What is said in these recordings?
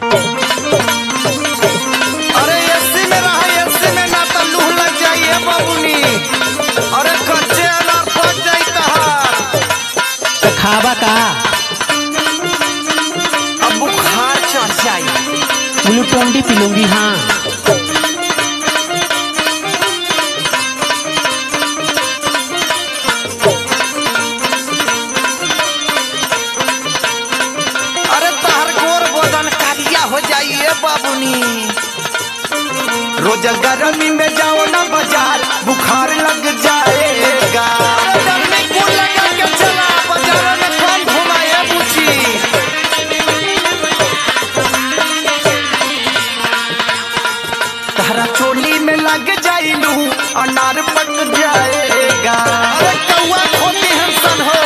अरे एसी में रहा, एसी में ना तो लूह लग जाइए बाबूनी। अरे कच्चे अनार फट जाई तहार। तो खावा का अब बुखार चढ़ जाई। ग्लूकोन डी पी लूंगी। हाँ अरे तहर गोर बदन कालिया हो जाइए बाबूनी। रोज गर्मी में जाओ ना बाजार, बुखार लग जाएगा। अरे गर्मी कूल लगा के चला, बाजार में कौन घुमाए पूछी। तहरा चोली में लग जाई लू, अनार पक जाएगा। अरे कौआ खोती हंसन हो।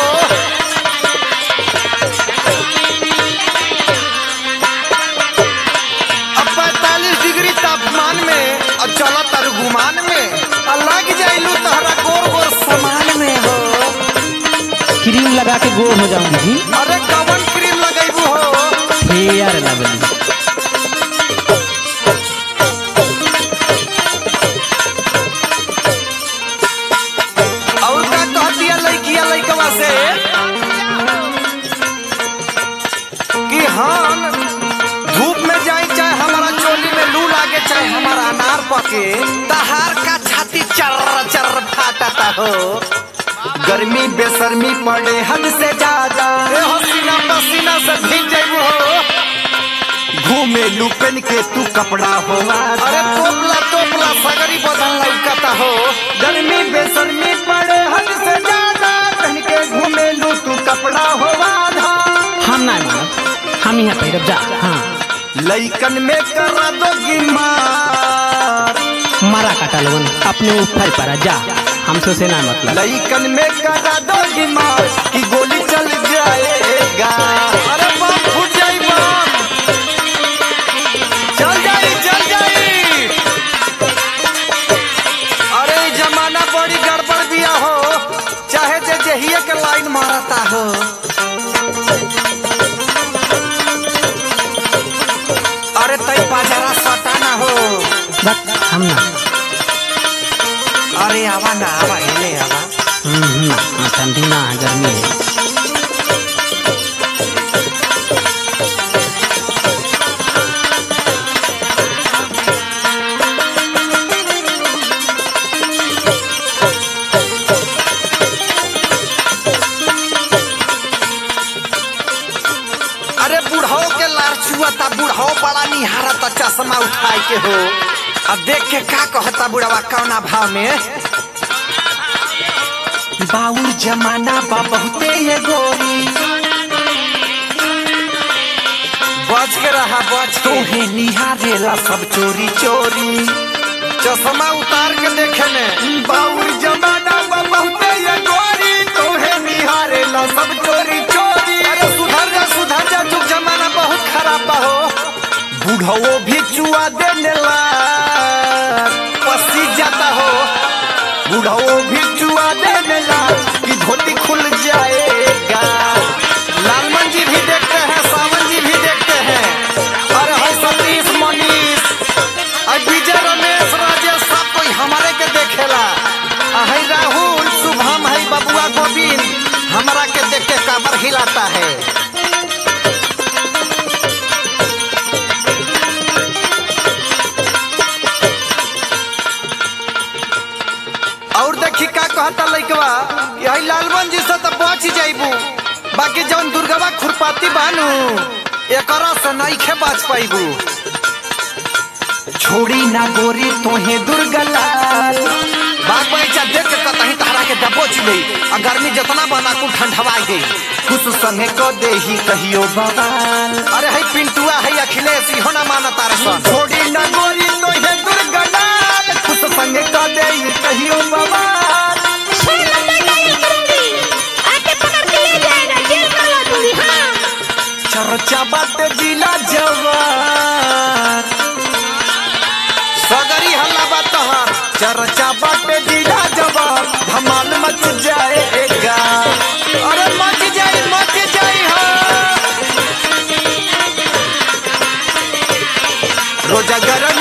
अब 45 डिग्री तापमान में और चला तरगुमान में और लग जाइलू तहरा गोर गोर समान में हो। क्रीम लगा के गोर हो जाऊंगी जी। अरे कवन क्रीम लगैबू हो। Fair lovely. और का कह दिया लड़किया लड़कवा से कि हम धूप में जाए चाहे हमारा चोली में लू लागे चाहे हमारा अनार पके, तहार का छाती चर्र चर्र फाटता हो। गर्मी बेशर्मी पड़े हद से ज्यादा, ए हसीना पसीना से भीग जाइबू हो। घूमे लू पेन के तू कपड़ा हो। अरे टोपला टोपला सगरी बदन लौकता हो। गर्मी बेशर्मी पड़े हद से ज्यादा, पहन के घूमे लू तू कपड़ा हो आधा। हम ना मानब, हम यहाँ पैरब जा। हाँ लइकन में करा दोगी मार, मारा काटा लोगन अपने ऊपर पड़ा जा। हमसे से ना मतलब। लइकन में करा दोगी मार कि गोली चल जाएगा। अरे बम फूट जाई, बम चल जाई चल जाई। अरे जमाना बड़ी गड़बड़ बिया हो, चाहे जे जहिए के लाइन मारता हो। अरे तई बाजारा सटा ना हो। बस हम ना। अरे आवा ना आवा, ले आवा। ना ठंडी ना है, गर्मी है। अरे बुढ़ाओ के लार छुअता, बुढ़ाओ बड़ा निहारता चश्मा उठाए के हो। अब देख के का कहता बुढ़वा कौना भाव में। बाउर जमाना बा बहुते ये गोरी, बच के रहा बच। तोहे निहारेला सब चोरी चोरी, चश्मा उतार के देखे में। बाउर जमाना बा बहुते ये गोरी, तोहे निहारेला सब चोरी चोरी। अरे सुधर जा तू, जमाना बहुत खराब बा हो। बुढ़ाओ भी चुआ देने ला पसी जाता हो। बुढ़ाओ भी चुआ देने ला कि धोती खुल जाएगा। लालमन जी भी देखते हैं, सावन जी भी देखते हैं। अरे है सतीश मनीष, विजय रमेश राजेश सब कोई हमारे के देखेला। है राहुल शुभम, है बबुआ गोविंद, हमारा के देख के काबर हिलाता है। और देखी का कहता लइकवा, यही लालमन जी से तो बच जाइबू, बाकी जौन दुर्गवा खुरपाती बानू एकरा से नइखे बच पाइबू। छोड़ी ना गोरी तोहे दुर्गलाल, बाग बगीचा देख के कतही तहरा के दबोच गई। आ गर्मी जितना बना कुल ठंडवा गई, कुछ संगे को देही कहियो बवाल। अरे है पिंटुआ है अखिलेश, इहो ना माना तारे सन। छोड़ी ना गोरी तोहे दुर्गलाल, कुछ संगे को देही कहियो बवाल। चर्चा बाटे जिला जवार, सगरी हल्ला बा तहार। चर्चा बाटे जिला जवार, धमाल मच जाएगा। अरे मच जाई हो। हो जा गरम